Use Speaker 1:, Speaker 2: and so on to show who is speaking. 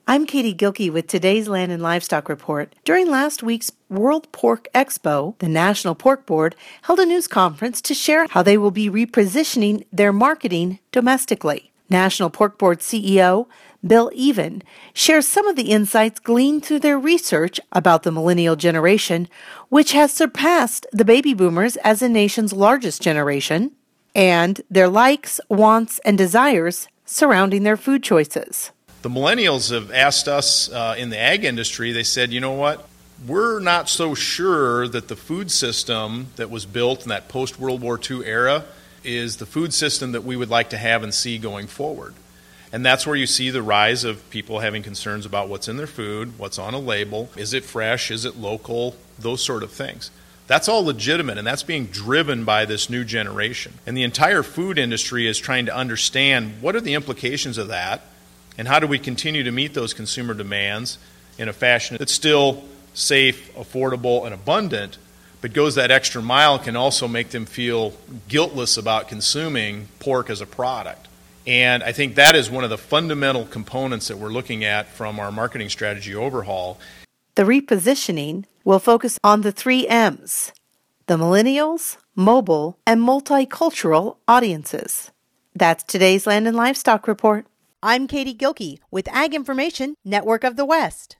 Speaker 1: I'm Katie Gilkey with today's Land and Livestock Report. During last week's World Pork Expo, the National Pork Board held a news conference to share how they will be repositioning their marketing domestically. National Pork Board CEO Bill Even shares some of the insights gleaned through their research about the millennial generation, which has surpassed the baby boomers as the nation's largest generation, and their likes, wants, and desires surrounding their food choices.
Speaker 2: The millennials have asked us in the ag industry, they said, you know what, we're not so sure that the food system that was built in that post-World War II era is the food system that we would like to have and see going forward. And that's where you see the rise of people having concerns about what's in their food, what's on a label, is it fresh, is it local, those sort of things. That's all legitimate, and that's being driven by this new generation. And the entire food industry is trying to understand what are the implications of that, and how do we continue to meet those consumer demands in a fashion that's still safe, affordable, and abundant, but goes that extra mile, can also make them feel guiltless about consuming pork as a product. And I think that is one of the fundamental components that we're looking at from our marketing strategy overhaul.
Speaker 1: The repositioning will focus on the 3 M's: the millennials, mobile, and multicultural audiences. That's today's Land and Livestock Report. I'm Katie Gilkey with Ag Information Network of the West.